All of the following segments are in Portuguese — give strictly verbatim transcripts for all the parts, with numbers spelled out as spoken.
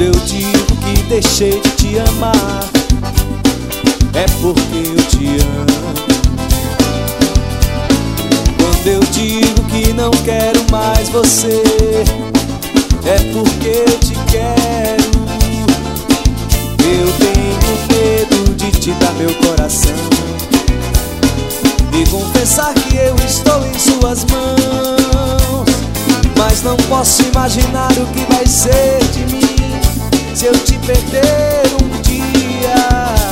Quando eu digo que deixei de te amar, é porque eu te amo. Quando eu digo que não quero mais você, é porque eu te quero. Eu tenho medo de te dar meu coração e confessar que eu estou em suas mãos. Mas não posso imaginar o que vai ser de mim se eu te perder um dia.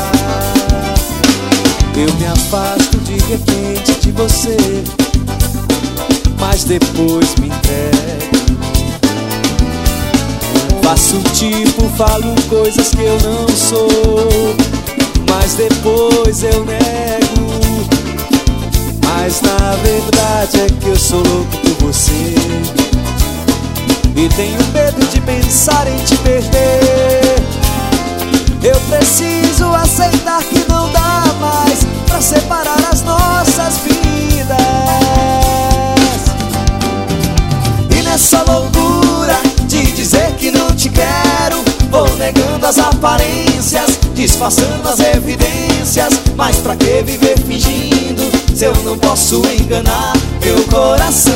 Eu me afasto de repente de você, mas depois me entrego. Faço tipo, falo coisas que eu não sou, mas depois eu nego. Mas na verdade é que eu sou louco por você e tenho medo de pensar em te perder. Eu preciso aceitar que não dá mais pra separar as nossas vidas. E nessa loucura de dizer que não te quero, vou negando as aparências, disfarçando as evidências. Mas pra que viver fingindo se eu não posso enganar meu coração?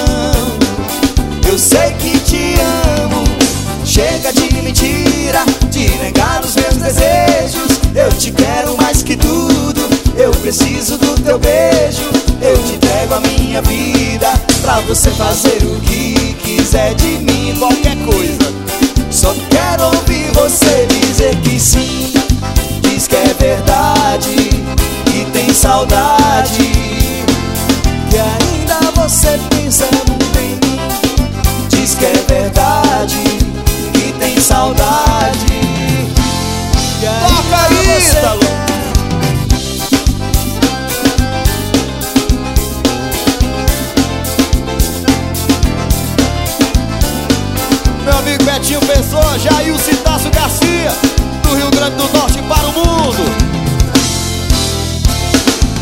Eu sei que te amo, chega de mentira, de negar os meus desejos. Eu te quero mais que tudo, eu preciso do teu beijo. Eu te entrego a minha vida pra você fazer o que quiser de mim, qualquer coisa. Só quero ouvir você dizer que sim, diz que é verdade, que tem saudade, que ainda você pensa muito em mim. Diz que é verdade, que tem saudade, que toca ainda aí, você Ítalo. quer. Meu amigo Betinho Pessoa, Jailson Tasso Garcia, do Rio Grande do Norte para o mundo.